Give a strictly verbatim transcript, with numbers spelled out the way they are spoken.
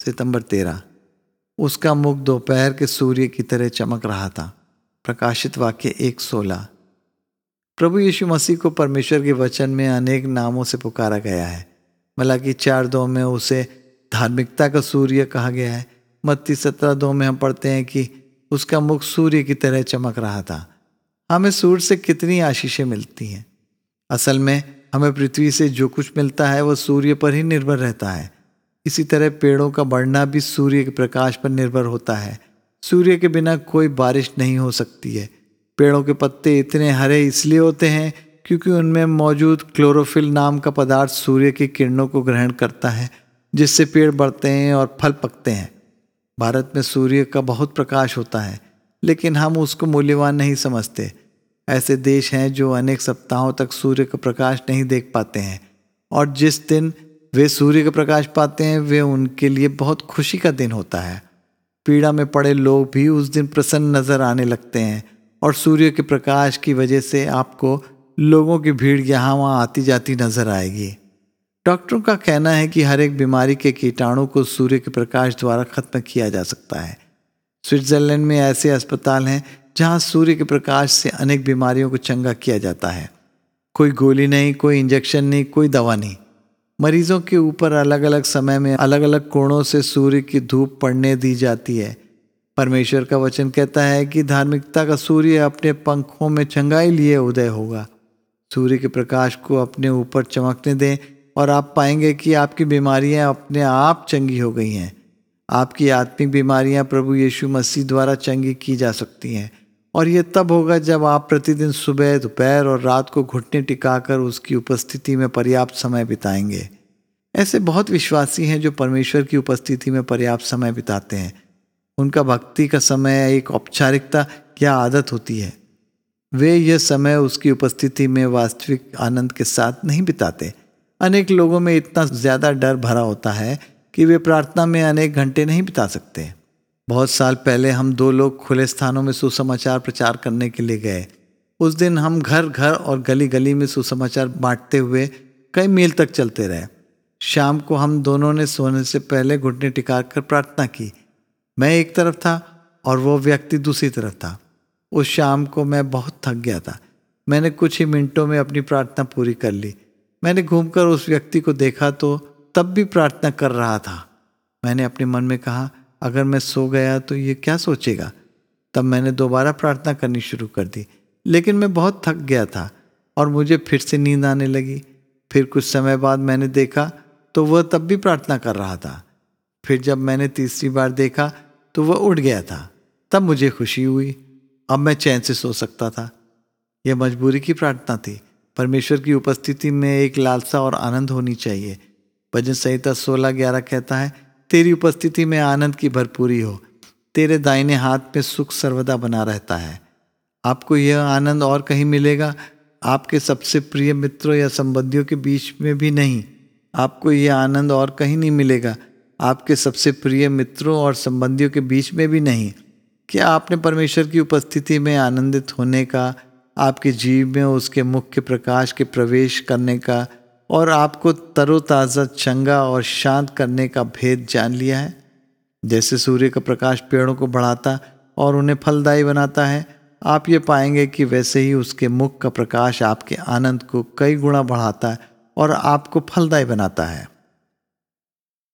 सितंबर तेरह। उसका मुख दोपहर के सूर्य की तरह चमक रहा था। प्रकाशित वाक्य एक सोलह। प्रभु यीशु मसीह को परमेश्वर के वचन में अनेक नामों से पुकारा गया है। मलाकी चार दो में उसे धार्मिकता का सूर्य कहा गया है। मत्ती सत्रह दो में हम पढ़ते हैं कि उसका मुख सूर्य की तरह चमक रहा था। हमें सूर्य से कितनी आशीषें मिलती हैं। असल में हमें पृथ्वी से जो कुछ मिलता है वह सूर्य पर ही निर्भर रहता है। इसी तरह पेड़ों का बढ़ना भी सूर्य के प्रकाश पर निर्भर होता है। सूर्य के बिना कोई बारिश नहीं हो सकती है। पेड़ों के पत्ते इतने हरे इसलिए होते हैं क्योंकि उनमें मौजूद क्लोरोफिल नाम का पदार्थ सूर्य की किरणों को ग्रहण करता है, जिससे पेड़ बढ़ते हैं और फल पकते हैं। भारत में सूर्य का बहुत प्रकाश होता है, लेकिन हम उसको मूल्यवान नहीं समझते। ऐसे देश हैं जो अनेक सप्ताहों तक सूर्य का प्रकाश नहीं देख पाते हैं, और जिस दिन वे सूर्य का प्रकाश पाते हैं वे उनके लिए बहुत खुशी का दिन होता है। पीड़ा में पड़े लोग भी उस दिन प्रसन्न नजर आने लगते हैं, और सूर्य के प्रकाश की वजह से आपको लोगों की भीड़ यहाँ वहाँ आती जाती नजर आएगी। डॉक्टरों का कहना है कि हर एक बीमारी के कीटाणु को सूर्य के प्रकाश द्वारा खत्म किया जा सकता है। स्विट्जरलैंड में ऐसे अस्पताल हैं जहाँ सूर्य के प्रकाश से अनेक बीमारियों को चंगा किया जाता है। कोई गोली नहीं, कोई इंजेक्शन नहीं, कोई दवा नहीं। मरीजों के ऊपर अलग अलग समय में अलग अलग कोणों से सूर्य की धूप पड़ने दी जाती है। परमेश्वर का वचन कहता है कि धार्मिकता का सूर्य अपने पंखों में चंगाई लिए उदय होगा। सूर्य के प्रकाश को अपने ऊपर चमकने दें और आप पाएंगे कि आपकी बीमारियां अपने आप चंगी हो गई हैं। आपकी आत्मिक बीमारियां प्रभु यीशु मसीह द्वारा चंगी की जा सकती हैं, और यह तब होगा जब आप प्रतिदिन सुबह, दोपहर और रात को घुटने टिकाकर उसकी उपस्थिति में पर्याप्त समय बिताएंगे। ऐसे बहुत विश्वासी हैं जो परमेश्वर की उपस्थिति में पर्याप्त समय बिताते हैं। उनका भक्ति का समय एक औपचारिकता या आदत होती है। वे यह समय उसकी उपस्थिति में वास्तविक आनंद के साथ नहीं बिताते। अनेक लोगों में इतना ज़्यादा डर भरा होता है कि वे प्रार्थना में अनेक घंटे नहीं बिता सकते। बहुत साल पहले हम दो लोग खुले स्थानों में सुसमाचार प्रचार करने के लिए गए। उस दिन हम घर घर और गली गली में सुसमाचार बांटते हुए कई मील तक चलते रहे। शाम को हम दोनों ने सोने से पहले घुटने टिकाकर प्रार्थना की। मैं एक तरफ था और वो व्यक्ति दूसरी तरफ था। उस शाम को मैं बहुत थक गया था। मैंने कुछ ही मिनटों में अपनी प्रार्थना पूरी कर ली। मैंने घूमकर उस व्यक्ति को देखा तो तब भी प्रार्थना कर रहा था। मैंने अपने मन में कहा, अगर मैं सो गया तो ये क्या सोचेगा। तब मैंने दोबारा प्रार्थना करनी शुरू कर दी, लेकिन मैं बहुत थक गया था और मुझे फिर से नींद आने लगी। फिर कुछ समय बाद मैंने देखा तो वह तब भी प्रार्थना कर रहा था। फिर जब मैंने तीसरी बार देखा तो वह उठ गया था। तब मुझे खुशी हुई। अब मैं चैन से सो सकता था। यह मजबूरी की प्रार्थना थी। परमेश्वर की उपस्थिति में एक लालसा और आनंद होनी चाहिए। भजन संहिता सोलह ग्यारह कहता है, तेरी उपस्थिति में आनंद की भरपूरी हो, तेरे दाहिने हाथ में सुख सर्वदा बना रहता है। आपको यह आनंद और कहीं मिलेगा, आपके सबसे प्रिय मित्रों या संबंधियों के बीच में भी नहीं। आपको यह आनंद और कहीं नहीं मिलेगा, आपके सबसे प्रिय मित्रों और संबंधियों के बीच में भी नहीं। क्या आपने परमेश्वर की उपस्थिति में आनंदित होने का, आपके जीव में उसके मुख्य प्रकाश के प्रवेश करने का और आपको तरोताज़ा, चंगा और शांत करने का भेद जान लिया है? जैसे सूर्य का प्रकाश पेड़ों को बढ़ाता और उन्हें फलदायी बनाता है, आप ये पाएंगे कि वैसे ही उसके मुख का प्रकाश आपके आनंद को कई गुना बढ़ाता है और आपको फलदायी बनाता है।